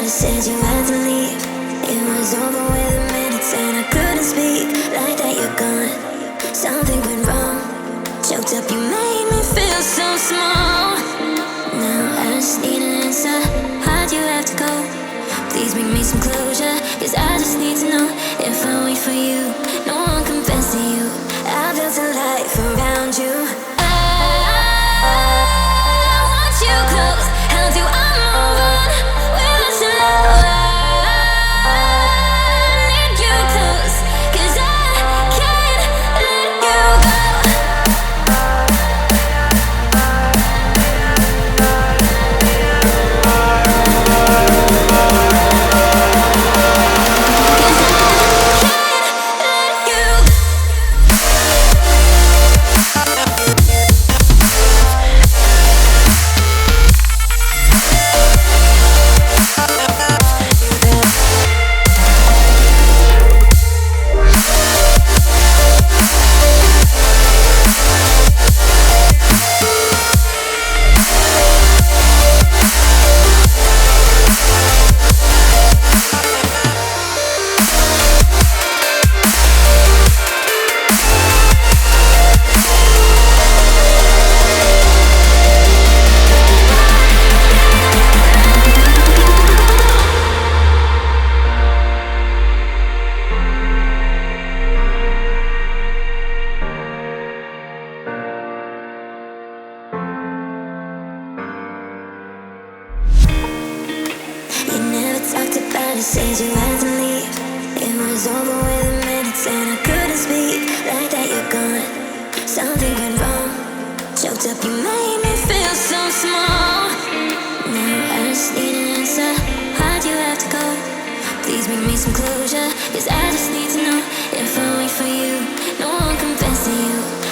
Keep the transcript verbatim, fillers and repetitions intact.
about it, said you had to leave. It was over within minutes and I couldn't speak. Like that you're gone, something went wrong. Choked up, you made me feel so small. Now I just need an answer. Why'd you have to go? Please bring me some closure, cause I just need to know. If I wait for you, no one compares to you. I built a life around you. I want you close. How do I move on without your love? I need you close, cause I can't let you go. Said you had to leave. It was over within minutes and I couldn't speak. Like that you're gone, something went wrong. Choked up, you made me feel so small. Now I just need an answer. Why'd you have to go? Please bring me some closure, cause I just need to know. If I wait for you, no one compares to you.